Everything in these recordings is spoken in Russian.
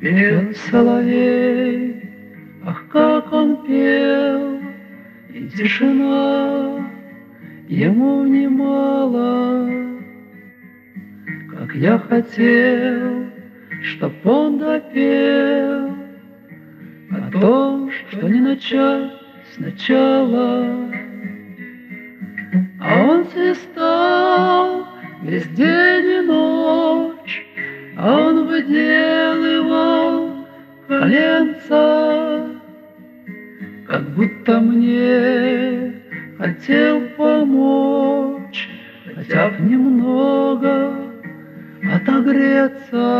Пел соловей, ах, как он пел, и тишина ему внимала. Как я хотел, чтоб он допел о том, что не начать сначала. А он свистал весь день и ночь, а он выделывал коленца, как будто мне хотел помочь, хотя б немного отогреться.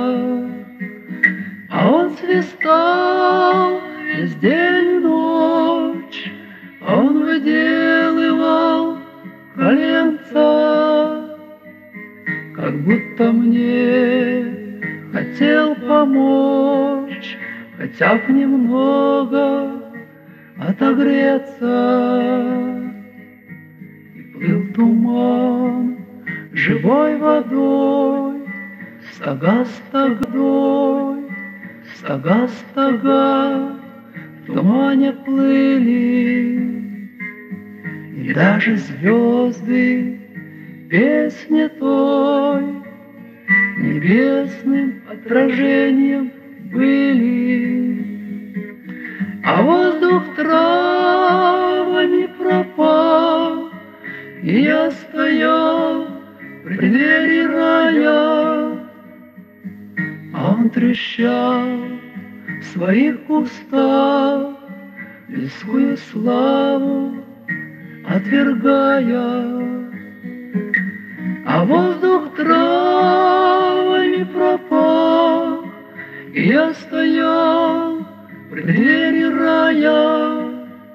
А он свистал весь день и ночь, а он выделывал коленца, как будто мне хотел помочь, хотя б немного отогреться. И плыл туман живой водой, стога стогой, стога стога в тумане плыли. И даже звезды песни той небесным отражением были. А воздух травами пропал, и я стоял в преддверии рая, а он трещал в своих кустах, людскую славу отвергая. А воздух травами пропал, и я стоял в преддверии рая,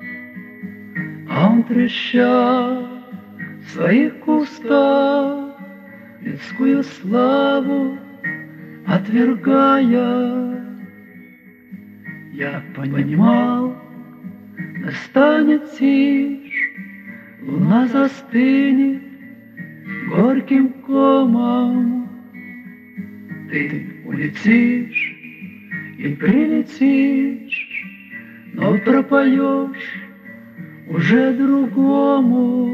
а он трещал в своих кустах, людскую славу отвергая. Я понимал, настанет тишь, луна застынет горьким комом. Ты улетишь и прилетишь, но пропоешь уже другому.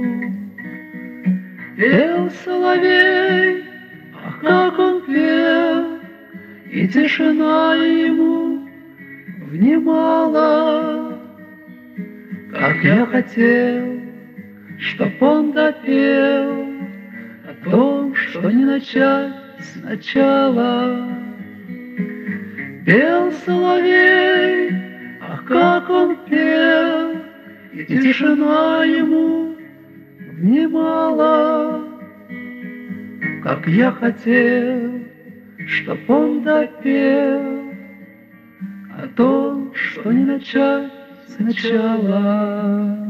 Пел соловей, ах, как он пел, и тишина ему внимала. Как я хотел, чтоб он допел о том, что не начать сначала. Пел соловей, ах, как он пел, и тишина ему внимала. Как я хотел, чтоб он допел о том, что не начать сначала.